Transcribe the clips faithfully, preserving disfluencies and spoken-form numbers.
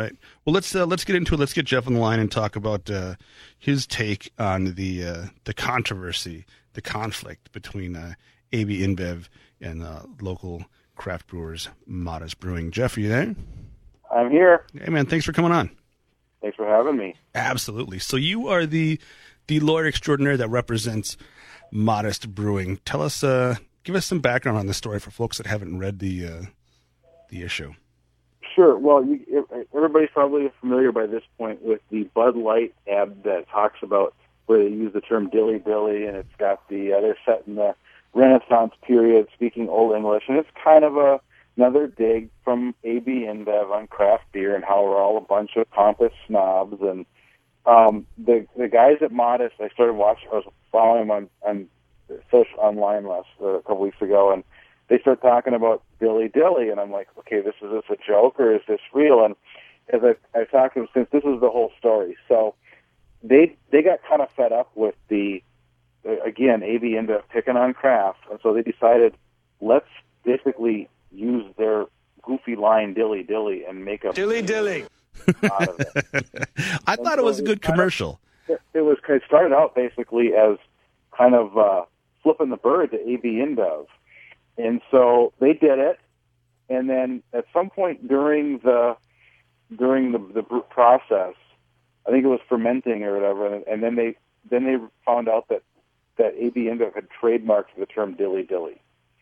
right. Well, let's uh, let's get into it. Let's get Jeff on the line and talk about uh, his take on the uh, the controversy, the conflict between uh, A B InBev and uh, local craft brewers, Modest Brewing. Jeff, are you there? I'm here. Hey, man, thanks for coming on. Thanks for having me. Absolutely. So you are the the lawyer extraordinaire that represents Modest Brewing. Tell us, uh, give us some background on this story for folks that haven't read the uh, the issue. Sure. Well, you, everybody's probably familiar by this point with the Bud Light ad that talks about where they use the term dilly dilly, and it's got the uh, they're set in the Renaissance period, speaking Old English, and it's kind of a another dig from A B InBev on craft beer and how we're all a bunch of pompous snobs. And um, the the guys at Modest, I started watching, I was following them on on social online last uh, a couple weeks ago, and they start talking about dilly dilly, and I'm like, okay, this is this a joke or is this real? And as I I talked to them, since this is the whole story, so they they got kind of fed up with the uh, again A B InBev picking on craft, and so they decided let's basically use their goofy line dilly dilly and make a dilly dilly out of it. I and thought so it was a good commercial. Of, it, it was it started out basically as kind of uh, flipping the bird to A B InBev. And so they did it, and then at some point during the during the, the process, I think it was fermenting or whatever, and then they then they found out that, that A B InBev had trademarked the term dilly dilly.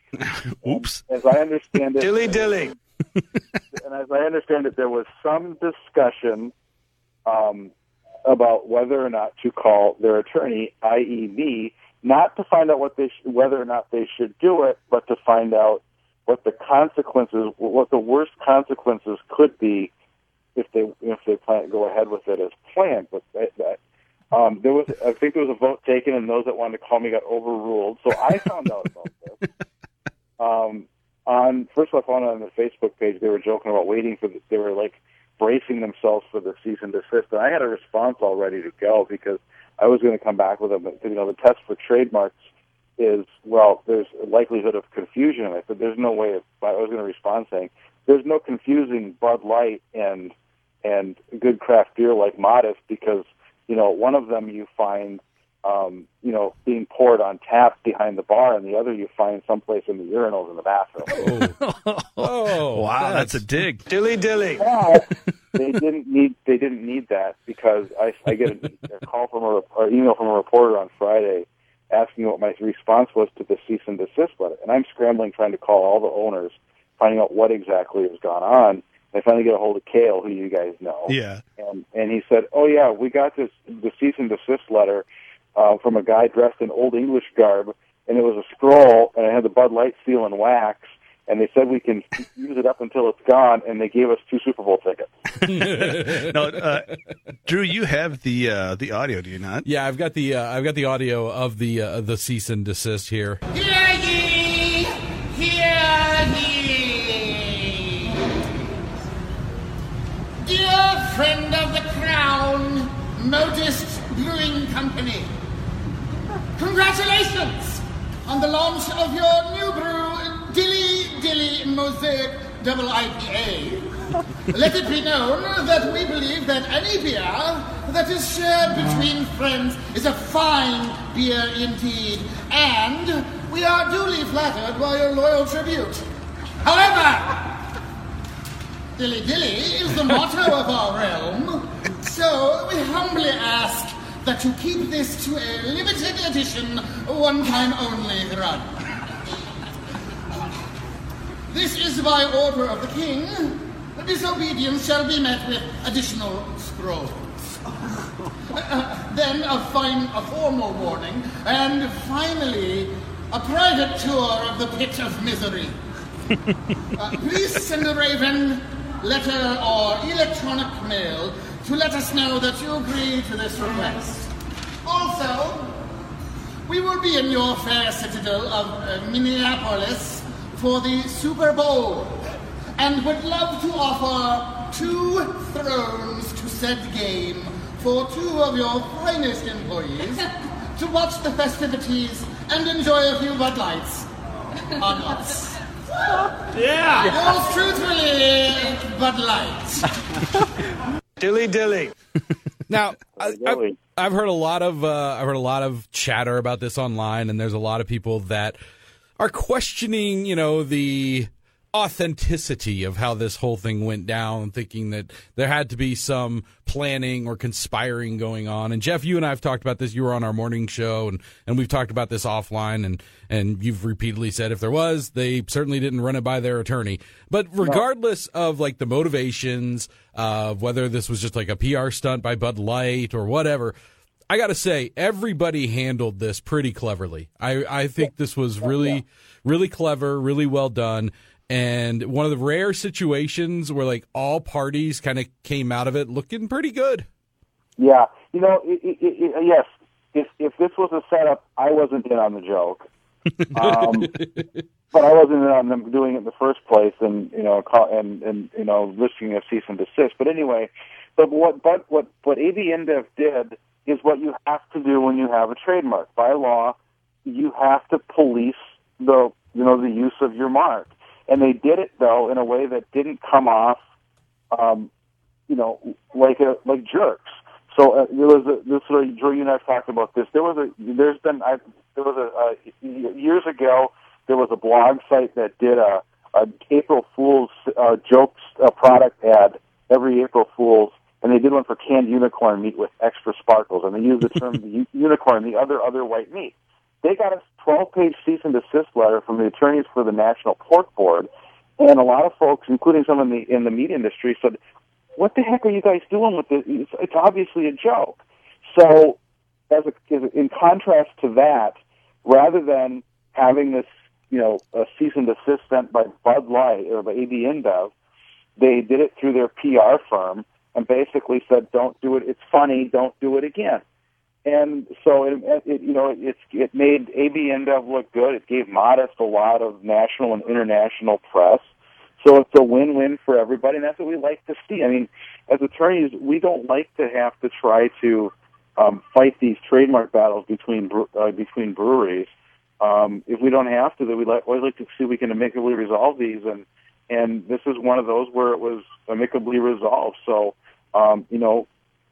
Oops. And as I understand it, dilly dilly. And as I understand it, there was some discussion um, about whether or not to call their attorney, that is me, not to find out what they sh- whether or not they should do it, but to find out what the consequences, what the worst consequences could be if they if they plan go ahead with it as planned. But that, that, um, there was, I think there was a vote taken, and those that wanted to call me got overruled. So I found out about this. Um, on first of all, I found out on the Facebook page they were joking about waiting for the, they were like bracing themselves for the cease and desist, and I had a response all ready to go because I was going to come back with them. You know, the test for trademarks is, well, there's a likelihood of confusion. I said, there's no way of, I was going to respond saying, there's no confusing Bud Light and and good craft beer like Modest because, you know, one of them you find, um, you know, being poured on tap behind the bar, and the other you find someplace in the urinals in the bathroom. Oh, oh wow, that's, that's a dig. Dilly dilly. Yeah. They didn't need. They didn't need that because I, I get a, a call from a or email from a reporter on Friday asking what my response was to the cease and desist letter, and I'm scrambling trying to call all the owners, finding out what exactly has gone on. And I finally get a hold of Kale, who you guys know. Yeah. And and he said, "Oh yeah, we got this the cease and desist letter uh, from a guy dressed in Old English garb, and it was a scroll, and it had the Bud Light seal in wax." And they said we can use it up until it's gone, and they gave us two Super Bowl tickets. No, uh, Drew, you have the uh, the audio, do you not? Yeah, I've got the uh, I've got the audio of the uh, the cease and desist here. Hear ye! Hear ye! Dear friend of the Crown, Modest Brewing Company, congratulations on the launch of your new brew, Dilly Dilly Mosaic Double I P A. Let it be known that we believe that any beer that is shared between friends is a fine beer indeed, and we are duly flattered by your loyal tribute. However, Dilly Dilly is the motto of our realm, so we humbly ask that you keep this to a limited edition, one-time only run. This is by order of the king. Disobedience shall be met with additional scrolls. Uh, then a fine, a formal warning, and finally, a private tour of the pit of misery. Uh, please send a raven, letter, or electronic mail to let us know that you agree to this request. Also, we will be in your fair citadel of uh, Minneapolis for the Super Bowl, and would love to offer two thrones to said game for two of your finest employees to watch the festivities and enjoy a few Bud Lights on us. Yeah. Yours truthfully, Bud Light. Dilly dilly. Now, I, I've, I've heard a lot of uh, I've heard a lot of chatter about this online, and there's a lot of people that are questioning, you know, the authenticity of how this whole thing went down, thinking that there had to be some planning or conspiring going on. And Jeff, you and I have talked about this. You were on our morning show, and, and we've talked about this offline, and, and you've repeatedly said if there was, they certainly didn't run it by their attorney. But regardless no. of like the motivations of whether this was just like a P R stunt by Bud Light or whatever, I got to say, everybody handled this pretty cleverly. I, I think this was really, really clever, really well done. And one of the rare situations where, like, all parties kind of came out of it looking pretty good. Yeah. You know, it, it, it, yes, if, if this was a setup, I wasn't in on the joke. Um, but I wasn't in on them doing it in the first place and, you know, call, and, and, you know, risking a cease and desist. But anyway, but what, but what, what A B InBev did is what you have to do when you have a trademark. By law, you have to police the, you know, the use of your mark. And they did it, though, in a way that didn't come off, um, you know, like a, like jerks. So uh, there was a, this. Drew, you and I have talked about this. There was a, there's been, I, there was a, uh, years ago, there was a blog site that did a, a April Fool's uh, jokes uh, product ad every April Fool's, and they did one for canned unicorn meat with extra sparkles, and they used the term the unicorn, the other other white meat. They got a twelve-page cease and desist letter from the attorneys for the National Pork Board, and a lot of folks, including some in the in the meat industry, said, "What the heck are you guys doing with this? It's, it's obviously a joke." So, as, a, as a, in contrast to that, rather than having this, you know, a cease and desist sent by Bud Light or by A B InBev, they did it through their P R firm and basically said, "Don't do it. It's funny. Don't do it again." And so, it, it, you know, it, it made A B InBev look good. It gave Modest a lot of national and international press. So it's a win-win for everybody, and that's what we like to see. I mean, as attorneys, we don't like to have to try to um, fight these trademark battles between uh, between breweries. Um, if we don't have to, then we like, always like to see if we can amicably resolve these. And and this is one of those where it was amicably resolved. So, um, you know,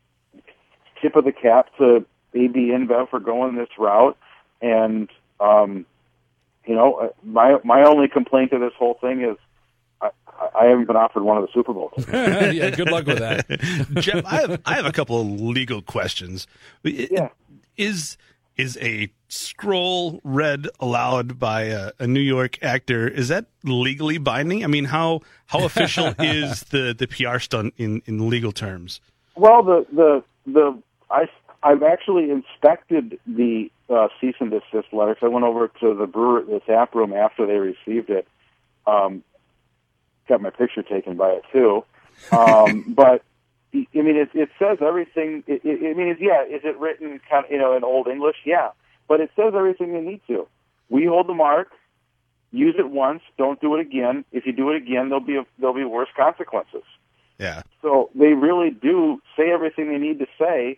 tip of the cap to A B InBev for going this route, and um, you know, my my only complaint to this whole thing is I, I haven't been offered one of the Super Bowls. Yeah, good luck with that, Jeff. I have I have a couple of legal questions. Yeah, is is a scroll read aloud by a, a New York actor? Is that legally binding? I mean, how how official is the, the P R stunt in, in legal terms? Well, the the the I. I've actually inspected the uh, cease and desist letter. So I went over to the brewer, the tap room after they received it. Um, got my picture taken by it too. Um, but I mean, it, it says everything. It, it, I mean, it's, yeah, is it written kind of, you know, in Old English? Yeah, but it says everything you need to. We hold the mark. Use it once. Don't do it again. If you do it again, there'll be a, there'll be worse consequences. Yeah. So they really do say everything they need to say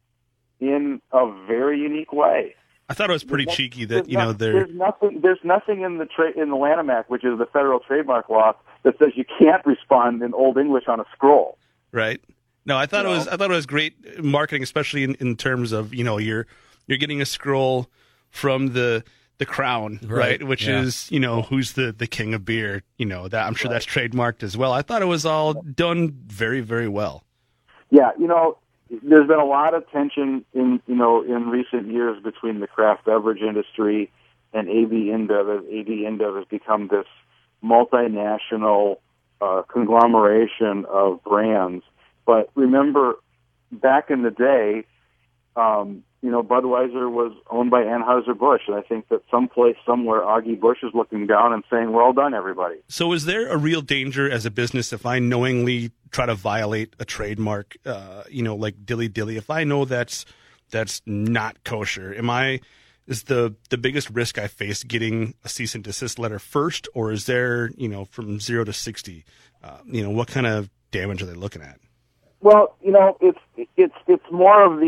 in a very unique way. I thought it was pretty there's cheeky no, that, you know, no, they're... There's nothing, there's nothing in the tra- in the Lanham Act, which is the federal trademark law, that says you can't respond in Old English on a scroll. Right. No, I thought you it know? was I thought it was great marketing, especially in, in terms of, you know, you're you're getting a scroll from the the crown, right? right? Which yeah. is, you know, who's the, the king of beer, you know, that I'm sure right. that's trademarked as well. I thought it was all done very, very well. Yeah, you know, there's been a lot of tension in, you know, in recent years between the craft beverage industry and A B InBev. A B InBev has become this multinational uh, conglomeration of brands. But remember, back in the day, um, you know, Budweiser was owned by Anheuser-Busch, and I think that someplace, somewhere, Augie Busch is looking down and saying, well done, everybody. So is there a real danger as a business if I knowingly try to violate a trademark, uh, you know, like Dilly Dilly? If I know that's that's not kosher, am I, is the, the biggest risk I face getting a cease and desist letter first, or is there, you know, from zero to sixty, uh, you know, what kind of damage are they looking at? Well, you know, it's it's it's more of the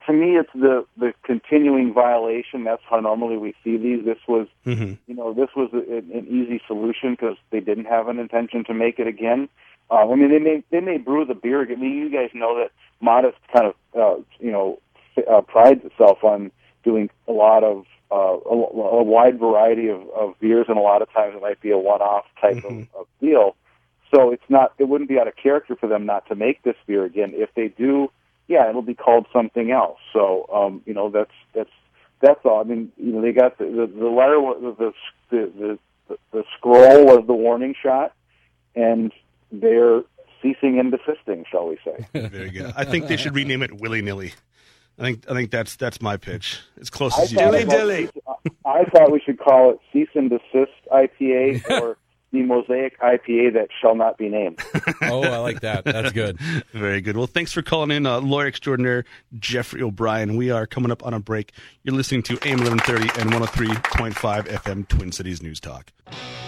to me, it's the, the continuing violation. That's how normally we see these. This was, mm-hmm. you know, this was a, an easy solution because they didn't have an intention to make it again. Uh, I mean, they may they may brew the beer again. I mean, you guys know that Modest kind of, uh, you know, uh, prides itself on doing a lot of uh, a, a wide variety of, of beers, and a lot of times it might be a one-off type mm-hmm. of, of deal. So it's not, it wouldn't be out of character for them not to make this beer again. If they do, yeah, it'll be called something else. So, um, you know, that's that's that's all. I mean, you know, they got the the, the letter, the the, the the scroll was the warning shot, and they're ceasing and desisting, shall we say? Very good. I think they should rename it Willy Nilly. I think I think that's that's my pitch. As close as you can. Dilly Dilly. I thought we should call it Cease and Desist I P A or the Mosaic I P A that shall not be named. Oh, I like that. That's good. Very good. Well, thanks for calling in, uh, lawyer extraordinaire Jeffrey O'Brien. We are coming up on a break. You're listening to A M eleven thirty and one oh three point five F M Twin Cities News Talk.